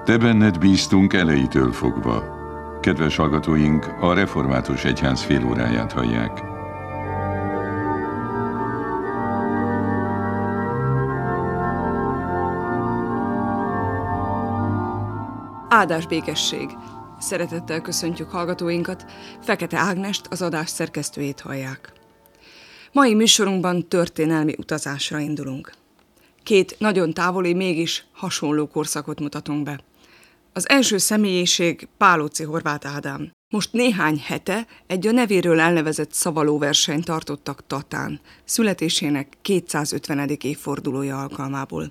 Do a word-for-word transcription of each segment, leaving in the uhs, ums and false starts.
Te benned bíztunk elejétől fogva. Kedves hallgatóink, a Református Egyház félóráját hallják. Áldás békesség! Szeretettel köszöntjük hallgatóinkat, Fekete Ágnest, az adás szerkesztőjét hallják. Mai műsorunkban történelmi utazásra indulunk. Két nagyon távoli, mégis hasonló korszakot mutatunk be. Az első személyiség Pálóczy Horváth Ádám. Most néhány hete egy a nevéről elnevezett szavalóversenyt tartottak Tatán, születésének kétszázötvenedik évfordulója alkalmából.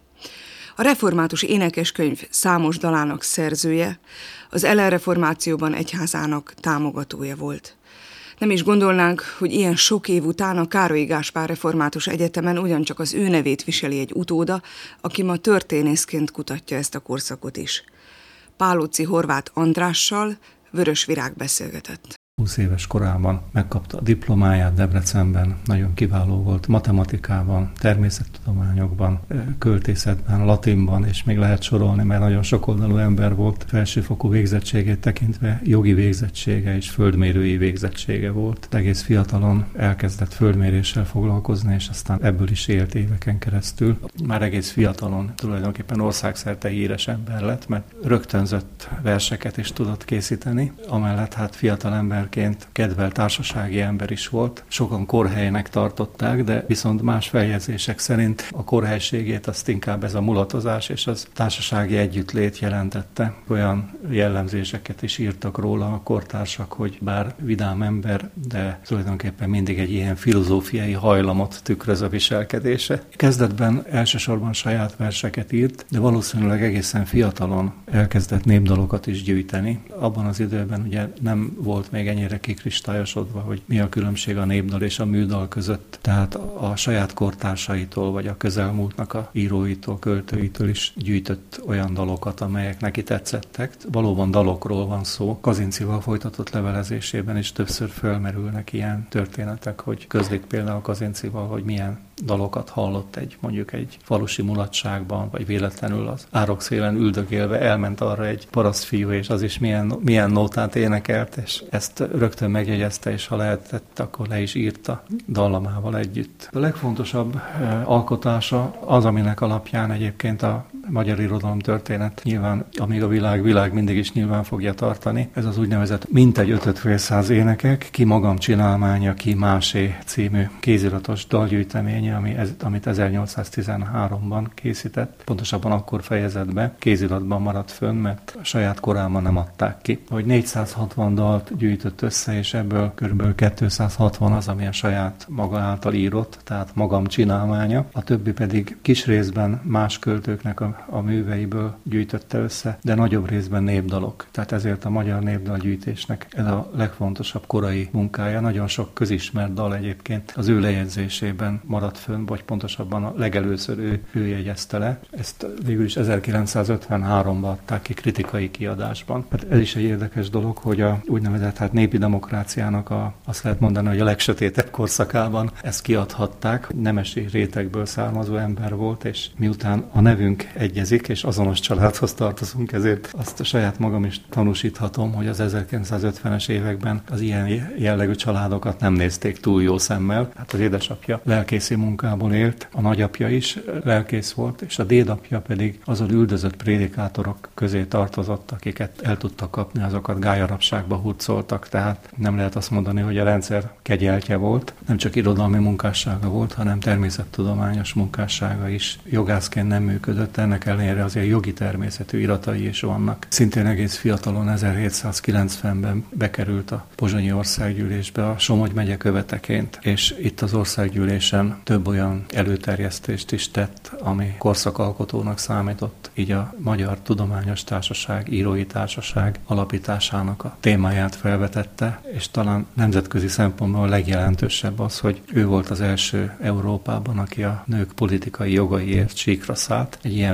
A református énekeskönyv számos dalának szerzője, az ellenreformációban egyházának támogatója volt. Nem is gondolnánk, hogy ilyen sok év után a Károlyi Gáspár Református Egyetemen ugyancsak az ő nevét viseli egy utóda, aki ma történészként kutatja ezt a korszakot is. Pálóczy Horváth Andrással Vörös Virág beszélgetett. húsz éves korában megkapta a diplomáját Debrecenben, nagyon kiváló volt matematikában, természettudományokban, költészetben, latinban, és még lehet sorolni, mert nagyon sokoldalú ember volt. Felsőfokú végzettségét tekintve jogi végzettsége és földmérői végzettsége volt. Egész fiatalon elkezdett földméréssel foglalkozni, és aztán ebből is élt éveken keresztül. Már egész fiatalon tulajdonképpen országszerte híres ember lett, mert rögtönzött verseket is tudott készíteni, amellett hát fiatal ember kedvelt társasági ember is volt. Sokan korhelynek tartották, de viszont más feljegyzések szerint a korhelységét azt inkább ez a mulatozás és az társasági együttlét jelentette. Olyan jellemzéseket is írtak róla a kortársak, hogy bár vidám ember, de tulajdonképpen mindig egy ilyen filozófiai hajlamot tükröz a viselkedése. Kezdetben elsősorban saját verseket írt, de valószínűleg egészen fiatalon elkezdett népdalokat is gyűjteni. Abban az időben ugye nem volt még ennyire kikristályosodva, hogy mi a különbség a népdal és a műdal között. Tehát a saját kortársaitól, vagy a közelmúltnak a íróitól, költőitől is gyűjtött olyan dalokat, amelyek neki tetszettek. Valóban dalokról van szó. Kazinczival folytatott levelezésében is többször fölmerülnek ilyen történetek, hogy közlik például Kazinczival, hogy milyen dalokat hallott egy, mondjuk egy falusi mulatságban, vagy véletlenül az árokszélen üldögélve elment arra egy parasztfiú, és az is milyen, milyen nótát énekelt, és ezt rögtön megjegyezte, és ha lehetett, akkor le is írta dallamával együtt. A legfontosabb alkotása az, aminek alapján egyébként a magyar irodalom történet nyilván, amíg a világ, világ mindig is nyilván fogja tartani. Ez az úgynevezett mintegy ötöt fél száz énekek, ki magam csinálmánya, ki másé című kéziratos dalgyűjteménye, ami ez, amit ezernyolcszáztizenháromban készített. Pontosabban akkor fejezett be, kéziratban maradt fönn, mert a saját korában nem adták ki. Hogy négyszázhatvan dalt gyűjtött össze, és ebből kb. kétszázhatvan az, ami a saját maga által írott, tehát magam csinálmánya. A többi pedig kis részben más költőknek a a műveiből gyűjtötte össze, de nagyobb részben népdalok. Tehát ezért a magyar népdalgyűjtésnek ez a legfontosabb korai munkája. Nagyon sok közismert dal egyébként az ő lejegyzésében maradt fönn, vagy pontosabban a legelőször ő, ő jegyezte le. Ezt végül is ezerkilencszázötvenháromban adták ki kritikai kiadásban. Hát ez is egy érdekes dolog, hogy a úgynevezett hát népi demokráciának a, azt lehet mondani, hogy a legsötétebb korszakában ezt kiadhatták. Nemesi rétegből származó ember volt, és miután a nevünk egyezik, és azonos családhoz tartozunk, ezért azt a saját magam is tanúsíthatom, hogy az ezerkilencszázötvenes években az ilyen jellegű családokat nem nézték túl jó szemmel. Hát az édesapja lelkészi munkából élt, a nagyapja is lelkész volt, és a dédapja pedig azon üldözött prédikátorok közé tartozott, akiket el tudtak kapni, azokat gályarabságba hurcoltak, tehát nem lehet azt mondani, hogy a rendszer kegyeltje volt. Nem csak irodalmi munkássága volt, hanem természettudományos munkássága is. Jogászként nem működött, ennek ellenére azért jogi természetű iratai is vannak. Szintén egész fiatalon ezerhétszázkilencvenben bekerült a Pozsonyi Országgyűlésbe a Somogy megye követeként, és itt az országgyűlésen több olyan előterjesztést is tett, ami korszakalkotónak számított. Így a Magyar Tudományos Társaság, Írói Társaság alapításának a témáját felvetette, és talán nemzetközi szempontból a legjelentősebb az, hogy ő volt az első Európában, aki a nők politikai jogaiért síkra szállt. Egy ilyen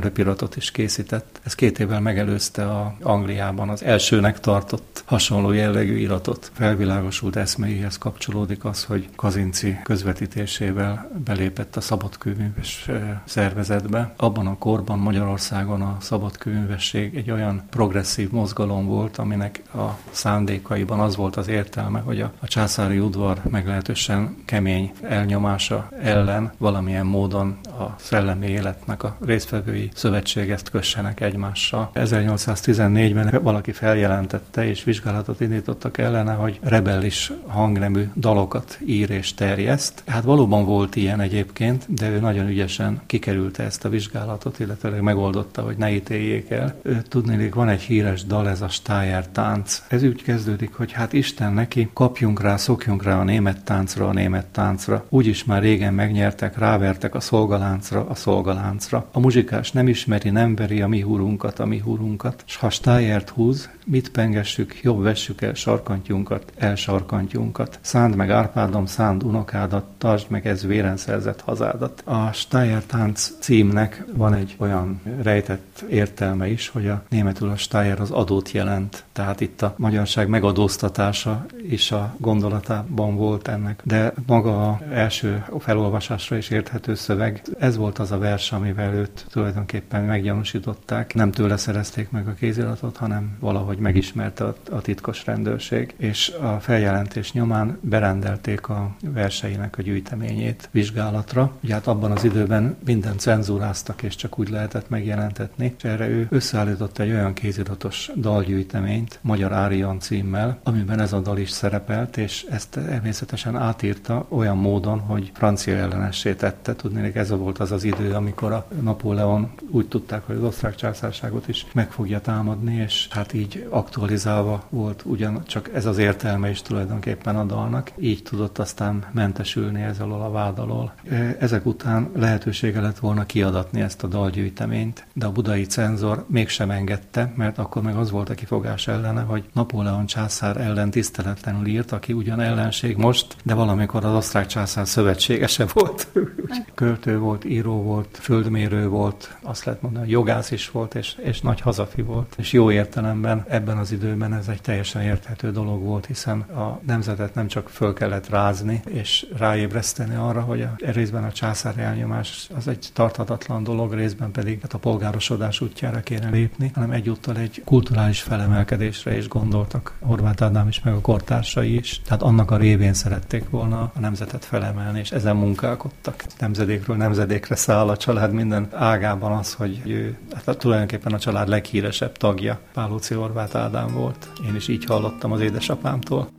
röpiratot is készített. Ez két évvel megelőzte a Angliában az elsőnek tartott hasonló jellegű iratot. Felvilágosult eszméihez kapcsolódik az, hogy Kazinczy közvetítésével belépett a szabadkőműves szervezetbe. Abban a korban Magyarországon a szabadkőművesség egy olyan progresszív mozgalom volt, aminek a szándékaiban az volt az értelme, hogy a, a császári udvar meglehetősen kemény elnyomása ellen valamilyen módon a szellemi életnek a résztvevői szövetségezt kössenek egymással. ezernyolcszáztizennégyben valaki feljelentette és vizsgálatot indítottak ellene, hogy rebellis hangnemű dalokat ír és terjeszt. Hát valóban volt ilyen egyébként, de ő nagyon ügyesen kikerülte ezt a vizsgálatot, illetve megoldotta, hogy ne ítéljék el. Tudnélik, van egy híres dal, ez a Stájer tánc. Ez úgy kezdődik, hogy hát Isten neki, kapjunk rá, szokjunk rá a német táncra, a német táncra. Úgyis már régen megnyertek, rávertek a szolgaláncra, a szolgaláncra. A muzsikás nem ismeri, nem veri a mi húrunkat, a mi húrunkat. S ha Stájert húz, mit pengessük, jobb vessük el sarkantyunkat, el sarkantyunkat. Szánd meg Árpádom, szánd unokádat, tartsd meg ez véren szerzett hazádat. A Stájer tánc címnek van egy olyan rejtett értelme is, hogy a németül a Stájer az adót jelent. Tehát itt a magyarság megadóztatása is a gondolatában volt ennek. De maga az első felolvasásra is érthető szöveg, ez volt az a vers, amivel őt tulajdonképpen meggyanúsították. Nem tőle szerezték meg a kéziratot, hanem valahogy megismerte a, a titkos rendőrség. És a feljelentés nyomán berendelték a verseinek a gyűjteményét vizsgálatra. Ugye hát abban az időben mindent cenzúráztak, és csak úgy lehetett megjelentetni. És erre ő összeállított egy olyan kéziratos dalgyűjteményt, Magyar Árion címmel, amiben ez a dal is szerepelt, és ezt természetesen átírta olyan módon, hogy francia ellenessé tette. Tudnék, ez volt az az idő, amikor a Napóleon úgy tudták, hogy az osztrák császárságot is meg fogja támadni, és hát így aktualizálva volt ugyancsak ez az értelme is tulajdonképpen a dalnak. Így tudott aztán mentesülni ezzel a vád alól. Ezek után lehetősége lett volna kiadatni ezt a dalgyűjteményt, de a budai cenzor mégsem engedte, mert akkor meg az volt a kifogás ellene, hogy Napóleon császár ellen tiszteletlenül írt, aki ugyan ellenség most, de valamikor az osztrák császár szövetségese volt. Költő volt, író volt, földmérő volt, azt lehet mondani, jogász is volt, és, és nagy hazafi volt. És jó értelemben ebben az időben ez egy teljesen érthető dolog volt, hiszen a nemzetet nem csak föl kellett rázni, és ráébreszteni arra, hogy a, részben a császár elnyomás az egy tarthatatlan dolog, részben pedig hát a polgárosodás útjára kéne lépni, hanem egyúttal egy kulturális felemelkedésre is gondoltak Horváth Ádám is, meg a kortársai is. Tehát annak a révén szerették volna a nemzetet felemelni, és ezen munkálkodtak. Nemzedékről nemzedékre száll a család minden ágában az, hogy ő hát tulajdonképpen a család leghíresebb tagja Pálóczy Horváth Ádám volt. Én is így hallottam az édesapámtól.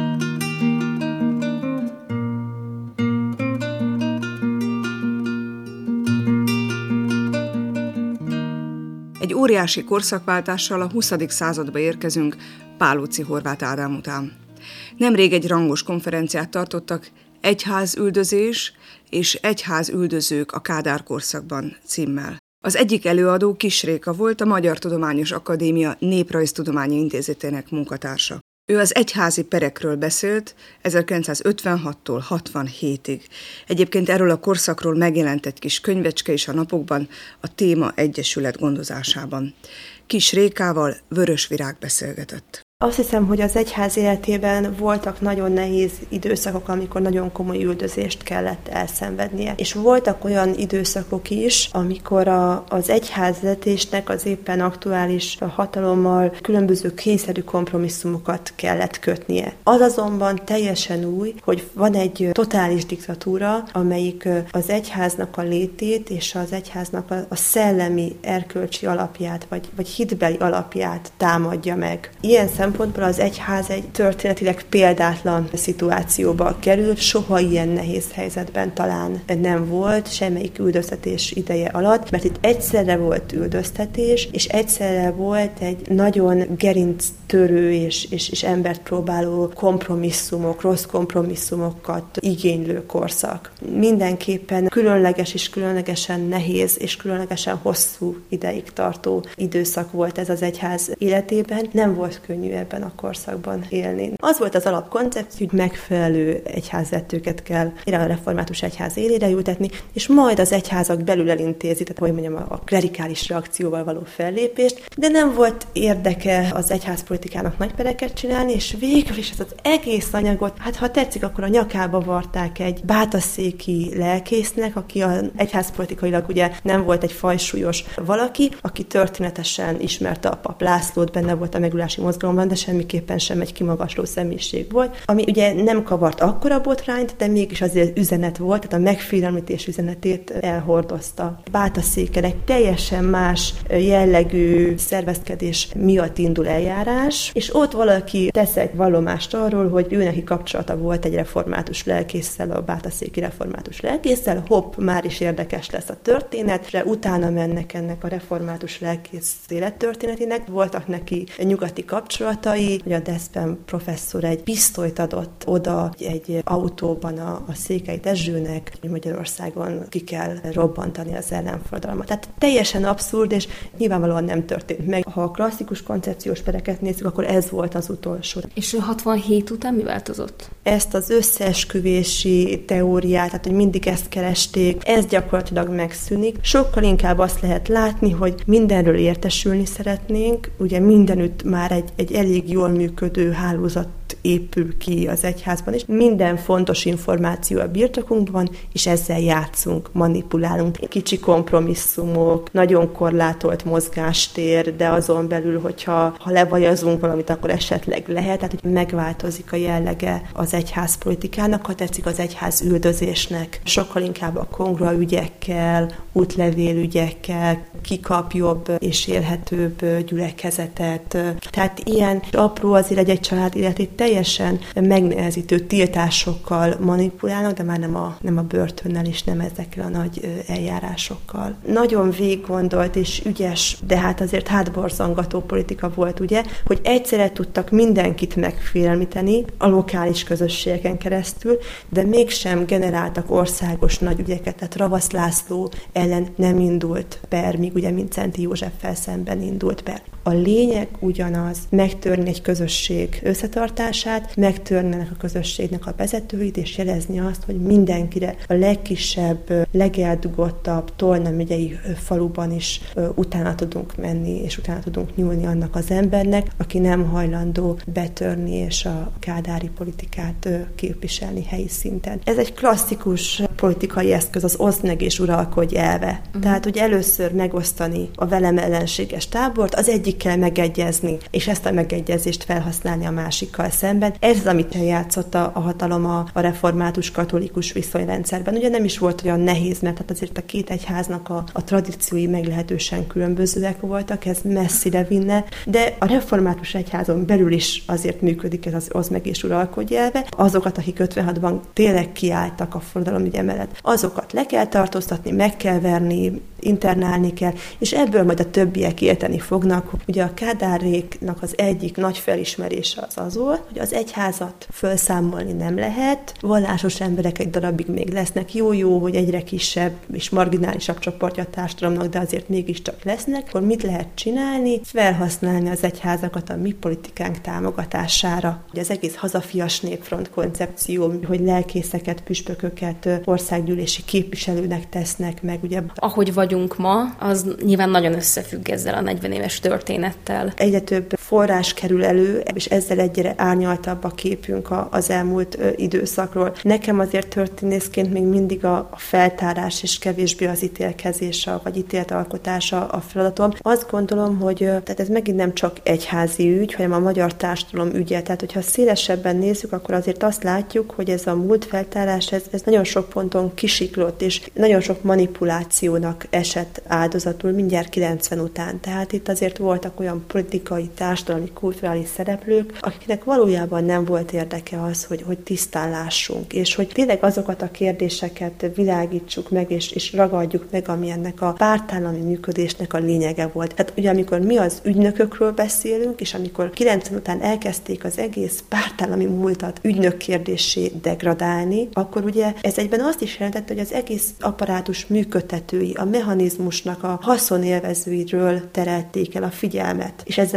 Egy óriási korszakváltással a huszadik századba érkezünk Pálóczy Horváth Ádám után. Nemrég egy rangos konferenciát tartottak Egyházüldözés és Egyházüldözők a Kádár korszakban címmel. Az egyik előadó Kiss Réka volt, a Magyar Tudományos Akadémia Néprajztudományi Intézetének munkatársa. Ő az egyházi perekről beszélt ezerkilencszázötvenhattól hatvanhétig. Egyébként erről a korszakról megjelent egy kis könyvecske is a napokban, a Téma Egyesület gondozásában. Kiss Rékával Vörös Virág beszélgetett. Azt hiszem, hogy az egyház életében voltak nagyon nehéz időszakok, amikor nagyon komoly üldözést kellett elszenvednie. És voltak olyan időszakok is, amikor a, az egyházvezetésnek az éppen aktuális hatalommal különböző kényszerű kompromisszumokat kellett kötnie. Az azonban teljesen új, hogy van egy totális diktatúra, amelyik az egyháznak a létét és az egyháznak a, a szellemi erkölcsi alapját, vagy, vagy hitbeli alapját támadja meg. Ilyen szempontból az egyház egy történetileg példátlan szituációba került, soha ilyen nehéz helyzetben talán nem volt semmelyik üldöztetés ideje alatt, mert itt egyszerre volt üldöztetés, és egyszerre volt egy nagyon gerinctörő és, és, és embert próbáló kompromisszumok, rossz kompromisszumokat igénylő korszak. Mindenképpen különleges és különlegesen nehéz és különlegesen hosszú ideig tartó időszak volt ez az egyház életében. Nem volt könnyű ebben a korszakban élni. Az volt az alapkoncepció, hogy megfelelő egyházvezetőket kell a református egyház élére ültetni, és majd az egyházak belül elintézi, tehát hogy mondjam, a klerikális reakcióval való fellépést, de nem volt érdeke az egyházpolitikának nagy pereket csinálni, és végül is ez az egész anyagot, hát ha tetszik, akkor a nyakába varták egy bátaszéki lelkésznek, aki az egyházpolitikailag ugye nem volt egy fajsúlyos valaki, aki történetesen ismerte a pap Lászlót, benne volt a megújulási mozgalomban, de semmiképpen sem egy kimagasló személyiség volt, ami ugye nem kavart akkora botrányt, de mégis azért üzenet volt, tehát a megfélemlítés üzenetét elhordozta. Bátaszéken egy teljesen más jellegű szervezkedés miatt indul eljárás, és ott valaki tesz egy vallomást arról, hogy ő neki kapcsolata volt egy református lelkésszel, a bátaszéki református lelkésszel, hopp, már is érdekes lesz a történet, de utána mennek ennek a református lelkész élettörténetének. Voltak neki nyugati kapcsolatai, hogy a Deszben professzor egy pisztolyt adott oda egy autóban a, a Székely Dezsőnek, hogy Magyarországon ki kell robbantani az ellenforradalmat. Tehát teljesen abszurd, és nyilvánvalóan nem történt meg. Ha a klasszikus koncepciós pereket nézzük, akkor ez volt az utolsó. És hatvanhét után mi változott? Ezt az összeesküvési teóriát, tehát hogy mindig ezt keresték, ez gyakorlatilag megszűnik. Sokkal inkább azt lehet látni, hogy mindenről értesülni szeretnénk, ugye mindenütt már egy, egy elég jól működő hálózat épül ki az egyházban, és minden fontos információ a birtokunkban, és ezzel játszunk, manipulálunk. Kicsi kompromisszumok, nagyon korlátolt mozgástér, de azon belül, hogyha ha levajazunk valamit, akkor esetleg lehet, tehát hogy megváltozik a jellege az egyházpolitikának, ha tetszik az egyház üldözésnek. Sokkal inkább a kongrua ügyekkel, útlevélügyekkel, kikap jobb és élhetőbb gyülekezetet. Tehát ilyen apró azért egy-egy család életét teljesen megnehezítő tiltásokkal manipulálnak, de már nem a, nem a börtönnel és nem ezekkel a nagy eljárásokkal. Nagyon végiggondolt és ügyes, de hát azért hátborzongató politika volt, ugye, hogy egyszerre tudtak mindenkit megfélemlíteni a lokális közösségeken keresztül, de mégsem generáltak országos nagy ügyeket, tehát Ravasz László ellen nem indult per, míg ugye Mindszenty Józseffel szemben indult per. A lényeg ugyanaz, megtörni egy közösség összetartását, megtörni ennek a közösségnek a vezetőit, és jelezni azt, hogy mindenkire a legkisebb, legeldugottabb Tolna megyei faluban is utána tudunk menni, és utána tudunk nyúlni annak az embernek, aki nem hajlandó betörni és a kádári politikát képviselni helyi szinten. Ez egy klasszikus politikai eszköz, az oszd meg és uralkodj elve. Uh-huh. Tehát, hogy először megosztani a velem ellenséges tábort, az egyikkel megegyezni, és ezt a megegyezést felhasználni a másikkal szemben. Ez az, amit eljátszott a, a hatalom a, a református katolikus viszonyrendszerben. Ugye nem is volt olyan nehéz, mert hát azért a két egyháznak a, a tradíciói meglehetősen különbözőek voltak, ez messzire vinne, de a református egyházon belül is azért működik ez az oszd meg és uralkodj elve. Azokat, akik ötvenhatban tényleg kiálltak a forradalomügy mellett, azokat le kell tartóztatni, meg kell verni, internálni kell, és ebből majd a többiek érteni fognak. Ugye a kádáréknak az egyik nagy felismerése az az volt, hogy az egyházat felszámolni nem lehet, vallásos emberek egy darabig még lesznek, jó-jó, hogy egyre kisebb és marginálisabb csoportja a társadalomnak, de azért mégiscsak lesznek, akkor mit lehet csinálni? Felhasználni az egyházakat a mi politikánk támogatására. Ugye az egész hazafias népfront koncepció, hogy lelkészeket, püspököket országgyűlési képviselőnek tesznek meg, ugye. Ahogy vagyunk ma, az nyilván nagyon összefügg ezzel a negyven éves történettel. Egyre több forrás kerül elő, és ezzel egyre árnyaltabb a képünk az elmúlt időszakról. Nekem azért történészként még mindig a feltárás és kevésbé az ítélkezés, vagy ítéletalkotása a feladatom. Azt gondolom, hogy tehát ez megint nem csak egyházi ügy, hanem a magyar társadalom ügye. Tehát, hogyha szélesebben nézzük, akkor azért azt látjuk, hogy ez a múlt feltárás, ez, ez nagyon sok ponton kisiklott, és nagyon sok manipulációnak esett áldozatul mindjárt kilencven után. Tehát itt azért voltak olyan politikai, társadalmi, kulturális szereplők, akiknek valójában nem volt érdeke az, hogy, hogy tisztán lássunk, és hogy tényleg azokat a kérdéseket világítsuk meg, és, és ragadjuk meg, ami ennek a pártállami működésnek a lényege volt. Tehát ugye amikor mi az ügynökökről beszélünk, és amikor kilencven után elkezdték az egész pártállami múltat ügynök kérdéssé degradálni, akkor ugye ez egyben azt is jelentette, hogy az egész apparátus működtetői, a mechanizmusnak a haszonélvezőiről terelték el a figyelmet. És ezzel ugye nem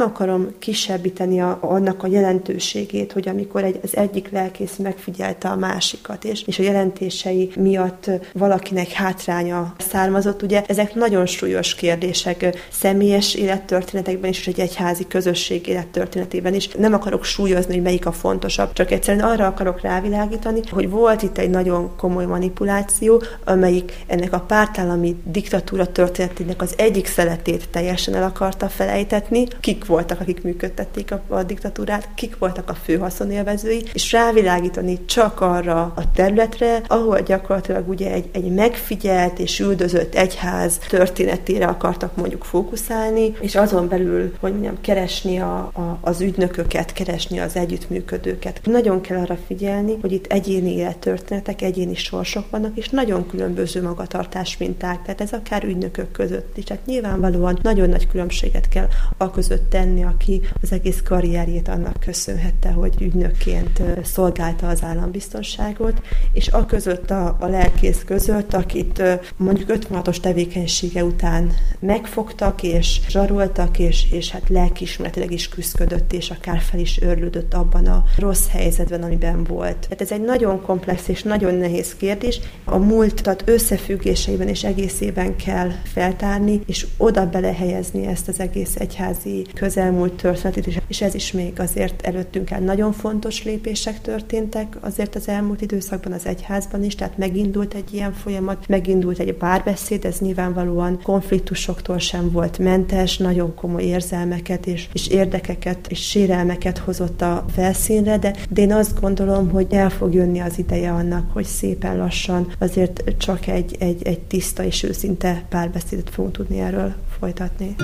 akarom kisebbíteni a, annak a jelentőségét, hogy amikor egy, az egyik lelkész megfigyelte a másikat, és, és a jelentései miatt valakinek hátránya származott, ugye ezek nagyon súlyos kérdések személyes élettörténetekben is, és egy egyházi közösség élettörténetében is. Nem akarok súlyozni, hogy melyik a fontosabb, csak egyszerűen arra akarok rávilágítani, hogy volt itt egy nagyon komoly manipuláció, amelyik ennek a pártállami diktatúra történetének az egyik szeletét teljesen el akarta felejtetni. Kik voltak, akik működtették a, a diktatúrát, kik voltak a fő haszonélvezői, és rávilágítani csak arra a területre, ahol gyakorlatilag ugye egy, egy megfigyelt és üldözött egyház történetére akartak mondjuk fókuszálni, és azon belül, hogy mondjam, keresni a, a, az ügynököket, keresni az együttműködőket. Nagyon kell arra figyelni, hogy itt egyéni élettörténetek, egyéni sorsok vannak, és nagyon különböző magatartás minták, tehát ez akár ügynökök között is. Tehát nyilvánvalóan nagyon nagy különbséget kell a között tenni, aki az egész karrierjét annak köszönhette, hogy ügynökként szolgálta az állambiztonságot, és a között a, a lelkész között, akit mondjuk ötvenhatos tevékenysége után megfogtak, és zsaroltak, és, és hát lelkiismeretileg is küszködött, és akár fel is őrlődött abban a rossz helyzetben, amiben volt. Tehát ez egy nagyon komplex és nagyon nehéz kérdés. A múltat összefüggéseiben és egészében kell feltárni, és oda belehelyezni ezt az egész egyházi közelmúlt történetét, és ez is még azért előttünk áll. Nagyon fontos lépések történtek azért az elmúlt időszakban az egyházban is, tehát megindult egy ilyen folyamat, megindult egy párbeszéd, ez nyilvánvalóan konfliktusoktól sem volt mentes, nagyon komoly érzelmeket és, és érdekeket és sérelmeket hozott a felszínre, de, de én azt gondolom, hogy el fog jönni az ideje annak, hogy szépen lassan azért csak egy, egy, egy tiszta és őszinte párbeszédet fogunk tudni erről folytatni.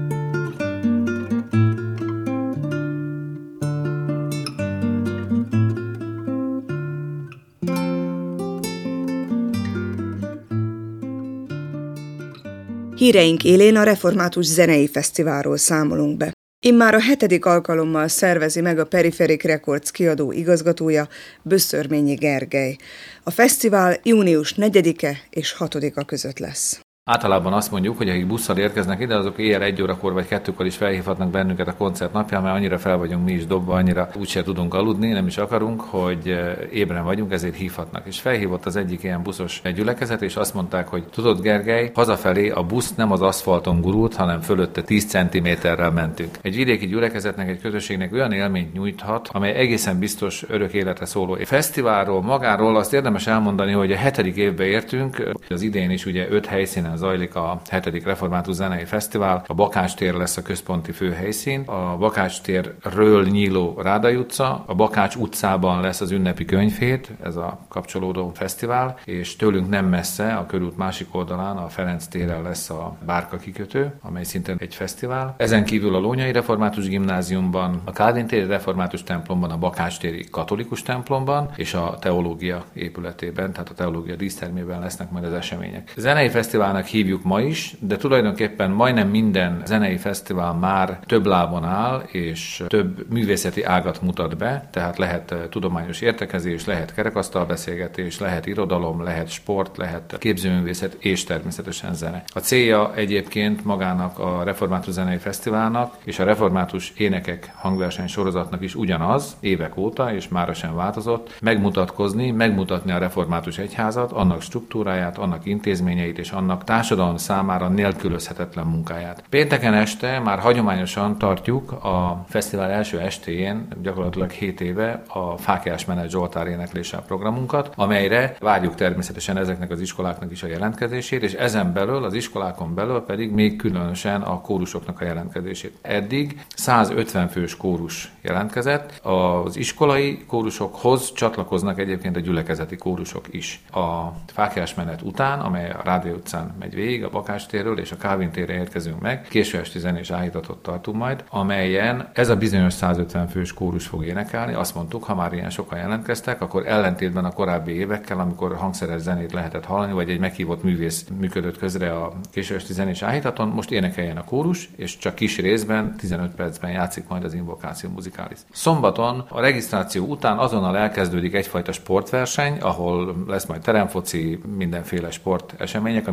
Híreink élén a Református Zenei Fesztiválról számolunk be. Immár a hetedik alkalommal szervezi meg a Peripherik Records kiadó igazgatója, Böszörményi Gergely. A fesztivál június negyedike és hatodika között lesz. Általában azt mondjuk, hogy akik busszal érkeznek ide, azok éjjel egy órakor vagy kettőkor is felhívhatnak bennünket a koncert napján, mert annyira fel vagyunk mi is dobva, annyira úgyse tudunk aludni, nem is akarunk, hogy ébren vagyunk, ezért hívhatnak. És felhívott az egyik ilyen buszos gyülekezet, és azt mondták, hogy tudod, Gergely, hazafelé a busz nem az aszfalton gurult, hanem fölötte tíz centiméterrel mentünk. Egy vidéki gyülekezetnek, egy közösségnek olyan élményt nyújthat, amely egészen biztos örök életre szóló. A fesztiválról, magáról azt érdemes elmondani, hogy a hetedik évbe értünk, az idén is ugye öt helyszínen zajlik a hetedik Református Zenei Fesztivál. A Bakács tér lesz a központi főhelyszín. A Bakács térről nyíló Rádai utca. A Bakács utcában lesz az ünnepi könyvhét, ez a kapcsolódó fesztivál, és tőlünk nem messze, a körút másik oldalán, a Ferenc téren lesz a Bárka kikötő, amely szintén egy fesztivál. Ezen kívül a Lónyai Református Gimnáziumban, a Kálvin téri Református templomban, a Bakács téri katolikus templomban és a teológia épületében, tehát a teológia dísztermében lesznek majd az események. A zenei fesztiválnak hívjuk ma is, de tulajdonképpen majdnem minden zenei fesztivál már több lábon áll, és több művészeti ágat mutat be, tehát lehet tudományos értekezés, lehet kerekasztalbeszélgetés, lehet irodalom, lehet sport, lehet képzőművészet és természetesen zene. A célja egyébként magának a Református Zenei Fesztiválnak és a Református Énekek hangverseny sorozatnak is ugyanaz, évek óta, és mára sem változott, megmutatkozni, megmutatni a református egyházat, annak struktúráját, annak intézményeit és annak társadalom számára nélkülözhetetlen munkáját. Pénteken este már hagyományosan tartjuk a fesztivál első estéjén, gyakorlatilag hét éve a Fákiás Menet Zsoltár énekléssel programunkat, amelyre várjuk természetesen ezeknek az iskoláknak is a jelentkezését, és ezen belül, az iskolákon belül pedig még különösen a kórusoknak a jelentkezését. Eddig százötven fős kórus jelentkezett, az iskolai kórusokhoz csatlakoznak egyébként a gyülekezeti kórusok is. A Fákiás Menet után, amely a Rádai utcán megy végig, a Bakács térről és a Kálvin térre érkezünk meg, késő esti zenés áhítatot tartunk majd, amelyen ez a bizonyos százötven fős kórus fog énekelni. Azt mondtuk, ha már ilyen sokan jelentkeztek, akkor ellentétben a korábbi évekkel, amikor hangszeres zenét lehetett hallani, vagy egy meghívott művész működött közre a késő esti zenés áhítaton, most énekeljen a kórus, és csak kis részben, tizenöt percben játszik majd az Invokáció Musicalis. Szombaton a regisztráció után azonnal elkezdődik egyfajta sportverseny, ahol lesz majd teremfoci, mindenféle sport események, amit szintén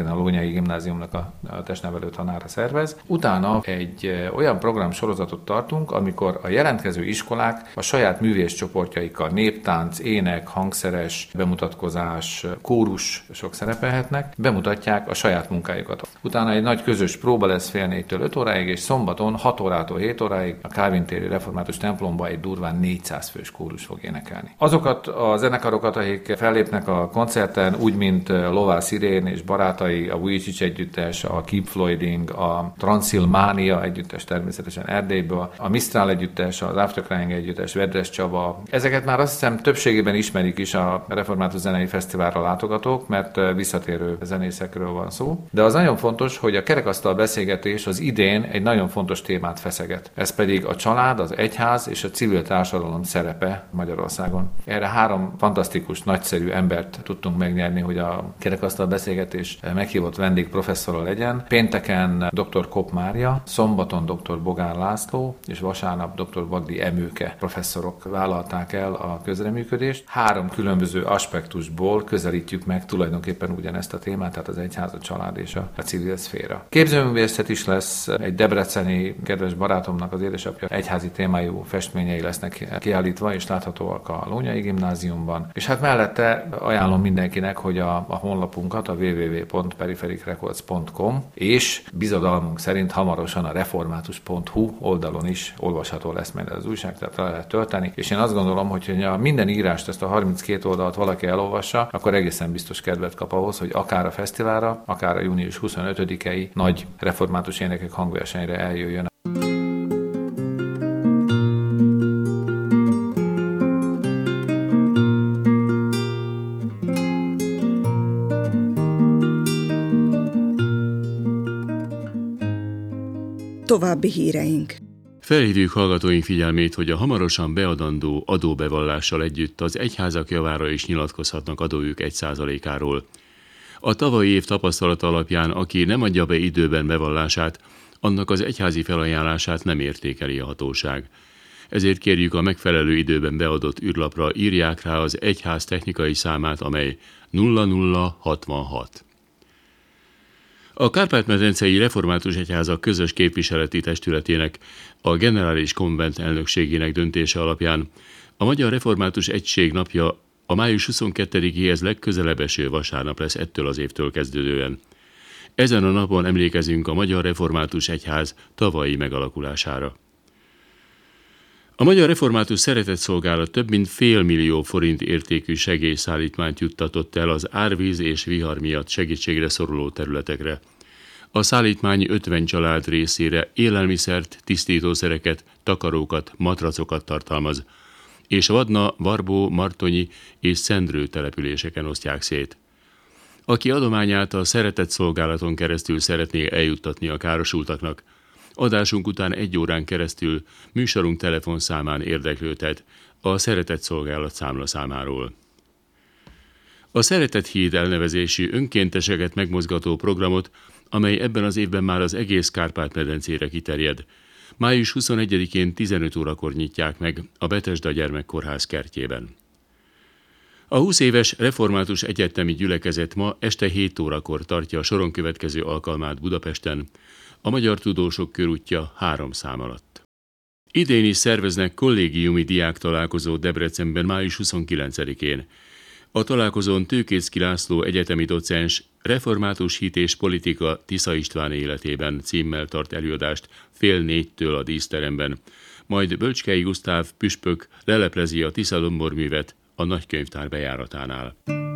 a Lónyai Gimnáziumnak a, a testnevelő tanára szervez. Utána egy olyan programsorozatot tartunk, amikor a jelentkező iskolák a saját művészcsoportjaikkal, néptánc, ének, hangszeres, bemutatkozás, kórusok szerepelhetnek, bemutatják a saját munkájukat. Utána egy nagy közös próba lesz fél négytől öt óráig, és szombaton hat órától hét óráig a Kálvin téri református templomba egy durván négyszáz fős kórus fog énekelni. Azokat a zenekarokat, akik fellépnek a koncerten, úgy, mint Lovász Irén és barátai, a Vujicic együttes, a Keep Floyding, a Transzilmánia együttes természetesen Erdélyből, a Mistral együttes, az After Crying együttes, Vedres Csaba. Ezeket már azt hiszem többségében ismerik is a Református Zenei Fesztiválra látogatók, mert visszatérő zenészekről van szó. De az nagyon fontos, hogy a kerekasztal beszélgetés az idén egy nagyon fontos témát feszeget. Ez pedig a család, az egyház és a civil társadalom szerepe Magyarországon. Erre három fantasztikus, nagyszerű embert tudtunk megnyerni, hogy a kerekasztal beszélgetés meghívott vendégprofesszora legyen. Pénteken dr. Kopp Mária, szombaton dr. Bogár László, és vasárnap dr. Bagdi Emőke professzorok vállalták el a közreműködést. Három különböző aspektusból közelítjük meg tulajdonképpen ugyanezt a témát, tehát az egyház, a család és a, a civil szféra. Képzőművészet is lesz, egy debreceni kedves barátomnak az édesapja egyházi témájú festményei lesznek kiállítva, és láthatóak a Lónyai Gimnáziumban. És hát mellette ajánlom mindenkinek, hogy a, a honlapunkat, a double-u double-u double-u pont peripheric records pont com és bizodalmunk szerint hamarosan a református pont hu oldalon is olvasható lesz majd az újság, tehát le lehet tölteni. És én azt gondolom, hogy ha minden írást, ezt a harminckét oldalt valaki elolvassa, akkor egészen biztos kedvet kap ahhoz, hogy akár a fesztiválra, akár a június huszonötödikei nagy református énekek hangversenyre eljöjjön. További híreink. Felhívjuk hallgatóink figyelmét, hogy a hamarosan beadandó adóbevallással együtt az egyházak javára is nyilatkozhatnak adójuk egy százalékáról. A tavalyi év tapasztalata alapján, aki nem adja be időben bevallását, annak az egyházi felajánlását nem értékeli a hatóság. Ezért kérjük, a megfelelő időben beadott űrlapra írják rá az egyház technikai számát, amely nulla nulla hatvanhat. A Kárpát-medencei Református Egyházak közös képviseleti testületének, a Generális Konvent elnökségének döntése alapján a Magyar Református Egység napja a május huszonkettedikéhez legközelebb eső vasárnap lesz ettől az évtől kezdődően. Ezen a napon emlékezünk a Magyar Református Egyház tavalyi megalakulására. A Magyar Református Szeretetszolgálat több mint fél millió forint értékű segélyszállítmányt juttatott el az árvíz és vihar miatt segítségre szoruló területekre. A szállítmány ötven család részére élelmiszert, tisztítószereket, takarókat, matracokat tartalmaz, és Vadna, Varbó, Martonyi és Szendrő településeken osztják szét. Aki adományát a Szeretetszolgálaton keresztül szeretné eljuttatni a károsultaknak, adásunk után egy órán keresztül műsorunk telefonszámán érdeklődhet a Szeretetszolgálat számlaszámáról. A Szeretet Híd elnevezésű önkénteseket megmozgató programot, amely ebben az évben már az egész Kárpát-medencére kiterjed, május huszonegyedikén tizenöt órakor nyitják meg a Betesda Gyermekkórház kertjében. A húsz éves református egyetemi gyülekezet ma este hét órakor tartja a soron következő alkalmát Budapesten, a Magyar Tudósok Körútja három szám alatt. Idén is szerveznek kollégiumi diák találkozót Debrecenben május huszonkilencedikén. A találkozón Tőkészki László egyetemi docens Református hit és politika Tisza István életében címmel tart előadást fél négytől a díszteremben, majd Bölcskei Gusztáv püspök leleplezi a Tisza domborművet a nagykönyvtár bejáratánál.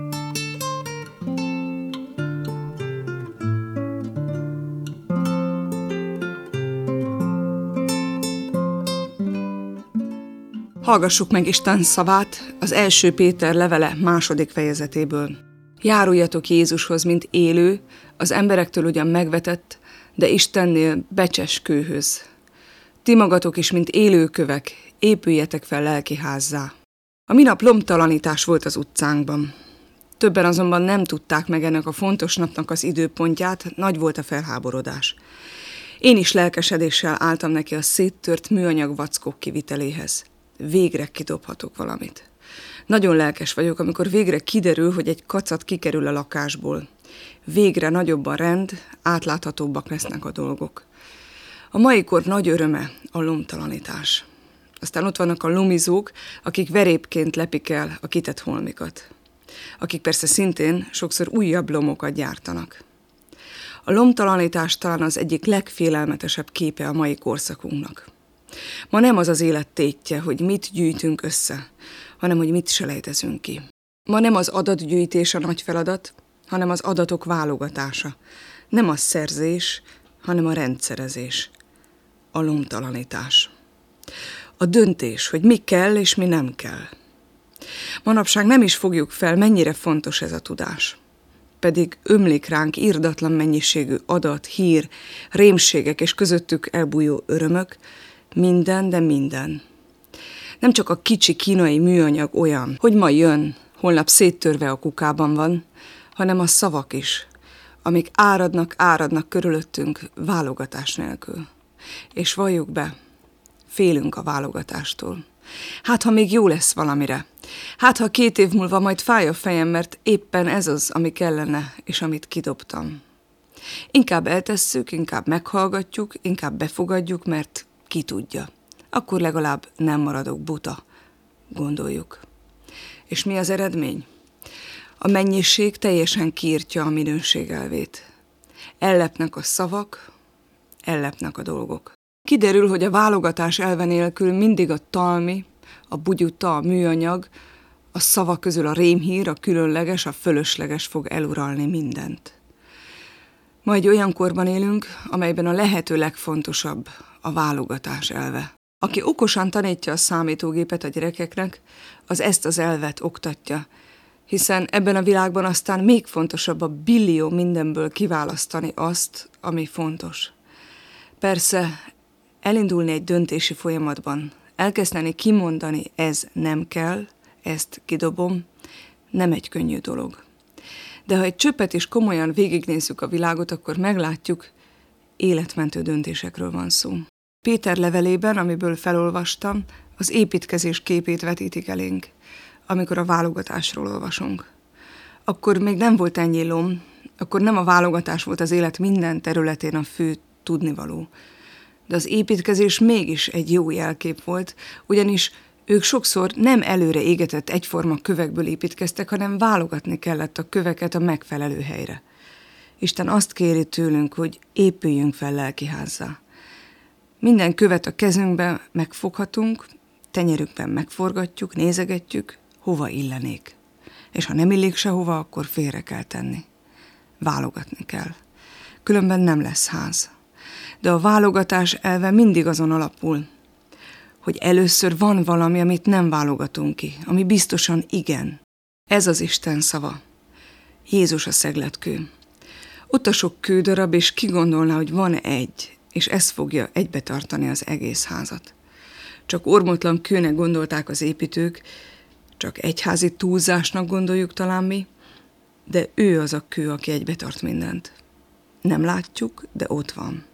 Hallgassuk meg Isten szavát az első Péter levele második fejezetéből. Járuljatok Jézushoz, mint élő, az emberektől ugyan megvetett, de Istennél becses kőhöz. Ti magatok is, mint élő kövek, épüljetek fel lelki házzá. A minap lomtalanítás volt az utcánkban. Többen azonban nem tudták meg ennek a fontos napnak az időpontját, nagy volt a felháborodás. Én is lelkesedéssel álltam neki a széttört műanyag vackók kiviteléhez. Végre kidobhatok valamit. Nagyon lelkes vagyok, amikor végre kiderül, hogy egy kacat kikerül a lakásból. Végre nagyobb a rend, átláthatóbbak lesznek a dolgok. A mai kor nagy öröme a lomtalanítás. Aztán ott vannak a lomizók, akik verépként lepik el a kitett holmikat. Akik persze szintén sokszor újabb lomokat gyártanak. A lomtalanítás talán az egyik legfélelmetesebb képe a mai korszakunknak. Ma nem az az élet tétje, hogy mit gyűjtünk össze, hanem hogy mit selejtezünk ki. Ma nem az adatgyűjtés a nagy feladat, hanem az adatok válogatása. Nem a szerzés, hanem a rendszerezés. A lomtalanítás. A döntés, hogy mi kell és mi nem kell. Manapság nem is fogjuk fel, mennyire fontos ez a tudás. Pedig ömlik ránk irdatlan mennyiségű adat, hír, rémségek és közöttük elbújó örömök, minden, de minden. Nem csak a kicsi kínai műanyag olyan, hogy ma jön, holnap széttörve a kukában van, hanem a szavak is, amik áradnak, áradnak körülöttünk válogatás nélkül. És valljuk be, félünk a válogatástól. Hát, ha még jó lesz valamire. Hát, ha két év múlva majd fáj a fejem, mert éppen ez az, ami kellene, és amit kidobtam. Inkább eltesszük, inkább meghallgatjuk, inkább befogadjuk, mert ki tudja. Akkor legalább nem maradok buta, gondoljuk. És mi az eredmény? A mennyiség teljesen kiírtja a minőség elvét. Ellepnek a szavak, ellepnek a dolgok. Kiderül, hogy a válogatás elve nélkül mindig a talmi, a bugyuta, a műanyag, a szavak közül a rémhír, a különleges, a fölösleges fog eluralni mindent. Ma egy olyan korban élünk, amelyben a lehető legfontosabb a válogatás elve. Aki okosan tanítja a számítógépet a gyerekeknek, az ezt az elvet oktatja, hiszen ebben a világban aztán még fontosabb a billió mindenből kiválasztani azt, ami fontos. Persze, elindulni egy döntési folyamatban, elkezdeni kimondani, ez nem kell, ezt kidobom, nem egy könnyű dolog. De ha egy csöppet is komolyan végignézzük a világot, akkor meglátjuk, életmentő döntésekről van szó. Péter levelében, amiből felolvastam, az építkezés képét vetítik elénk, amikor a válogatásról olvasunk. Akkor még nem volt ennyi lom, akkor nem a válogatás volt az élet minden területén a fő tudnivaló. De az építkezés mégis egy jó jelkép volt, ugyanis ők sokszor nem előre égetett egyforma kövekből építkeztek, hanem válogatni kellett a köveket a megfelelő helyre. Isten azt kéri tőlünk, hogy épüljünk fel lelkiházzá. Minden követ a kezünkben megfoghatunk, tenyerükben megforgatjuk, nézegetjük, hova illenék. És ha nem illik sehova, akkor félre kell tenni. Válogatni kell. Különben nem lesz ház. De a válogatás elve mindig azon alapul, hogy először van valami, amit nem válogatunk ki, ami biztosan igen. Ez az Isten szava. Jézus a szegletkő. Ott a sok kődarab, és ki gondolná, hogy van egy, és ez fogja egybetartani az egész házat. Csak ormotlan kőnek gondolták az építők, csak egyházi túlzásnak gondoljuk talán mi, de ő az a kő, aki egybetart mindent. Nem látjuk, de ott van.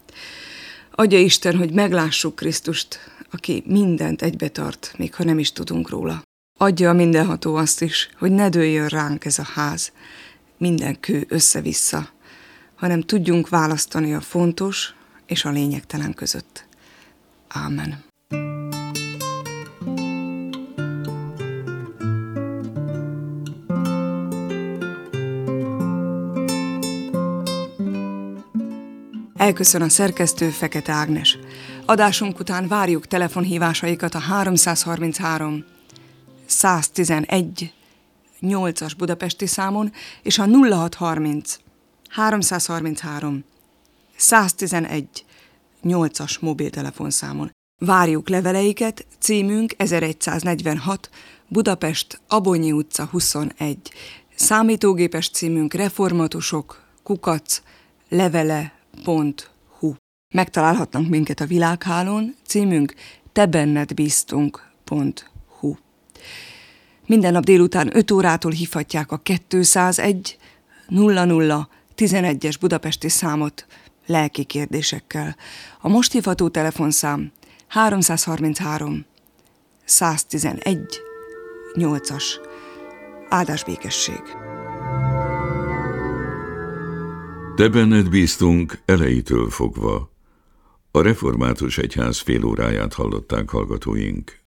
Adja Isten, hogy meglássuk Krisztust, aki mindent egybetart, még ha nem is tudunk róla. Adja a mindenható azt is, hogy ne dőljön ránk ez a ház, minden kő össze-vissza, hanem tudjunk választani a fontos és a lényegtelen között. Ámen. Elköszön a szerkesztő, Fekete Ágnes. Adásunk után várjuk telefonhívásaikat a háromszázharminchárom száztizenegy nyolcas budapesti számon és a nulla hatszázharminc háromszázharminchárom száztizenegy nyolcas mobiltelefonszámon. Várjuk leveleiket, címünk ezeregyszáznegyvenhat, Budapest, Abonyi utca huszonegy. Számítógépes címünk reformatusok, kukac, levele pont hu. Megtalálhatnak minket a világhálón, címünk te benned bíztunk pont hu. Minden nap délután öt órától hívhatják a kétszázegy nulla nulla tizenegyes budapesti számot lelki kérdésekkel. A most hívható telefonszám háromszázharminchárom száztizenegy nyolcas. Áldás békesség! Te benned bíztunk elejétől fogva. A Református Egyház félóráját hallották hallgatóink.